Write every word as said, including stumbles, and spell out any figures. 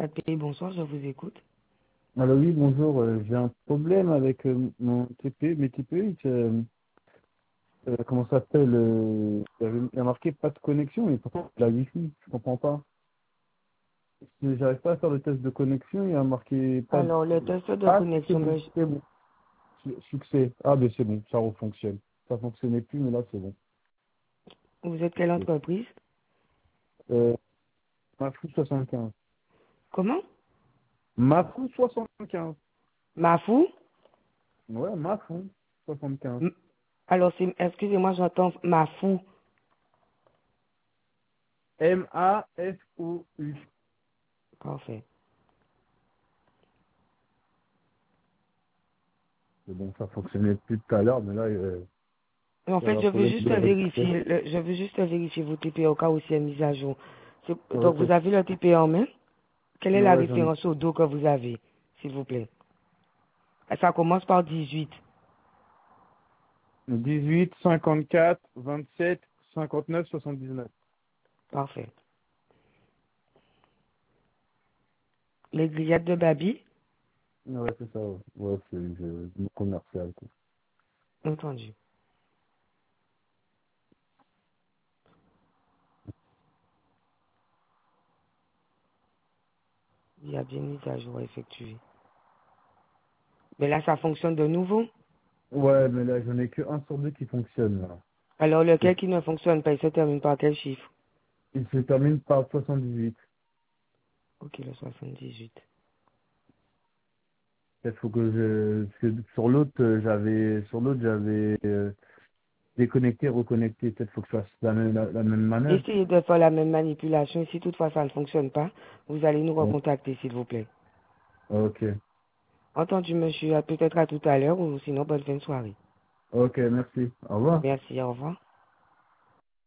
Pays, bonsoir, je vous écoute. Alors oui, bonjour, euh, j'ai un problème avec euh, mon T P, mes T P, euh, euh, comment ça s'appelle, euh, il y avait- il y a marqué pas de connexion, et pourtant la Wi-Fi, je comprends pas. Si j'arrive pas à faire le test de connexion, il y a marqué pas de... Alors, le test de Ah, c'est connexion, bon, monsieur, c'est bon, Su- succès. Ah, ben c'est bon, ça refonctionne. Ça fonctionnait plus, mais là c'est bon. vous êtes quelle Ok. entreprise? Euh, Mafou soixante-quinze. Comment? Mafou soixante-quinze. Mafou? Ouais, Mafou soixante-quinze. M- Alors, c'est- excusez-moi, j'entends Mafou. M A F O U. Parfait. C'est bon, ça fonctionnait plus tout à l'heure, mais là, euh, En il y a fait, un je veux problème juste de réception. vérifier, le- je veux juste vérifier vos T P au cas où c'est mis à jour. C'est- Donc, Ok. vous avez le T P en main? Quelle est la Ouais, j'en ai référence au dos que vous avez, s'il vous plaît? Ça commence par dix-huit. dix-huit, cinquante-quatre, vingt-sept, cinquante-neuf, soixante-dix-neuf. Parfait. Les grillettes de Babi? Ouais, c'est ça. Ouais, ouais c'est je- le commercial. Quoi. Entendu. Il y a bien mis à jour effectué. Mais là, ça fonctionne de nouveau? Ouais, mais là, j'en ai que un sur deux qui fonctionne. Là. Alors, Et lequel qui ne fonctionne pas, il se termine par quel chiffre? il se termine par soixante-dix-huit. Ok, le soixante-dix-huit. Il faut que je... Parce que sur l'autre, euh, j'avais... Sur l'autre, j'avais euh, déconnecté, reconnecté. Peut-être faut que je fasse la même, la, la même manœuvre. Essayez de faire la même manipulation. Si toutefois ça ne fonctionne pas, vous allez nous Ouais. recontacter, s'il vous plaît. Ok. Entendu, monsieur. À- Peut-être à tout à l'heure ou sinon, bonne fin de soirée. Ok, merci. Au revoir. Merci, au revoir.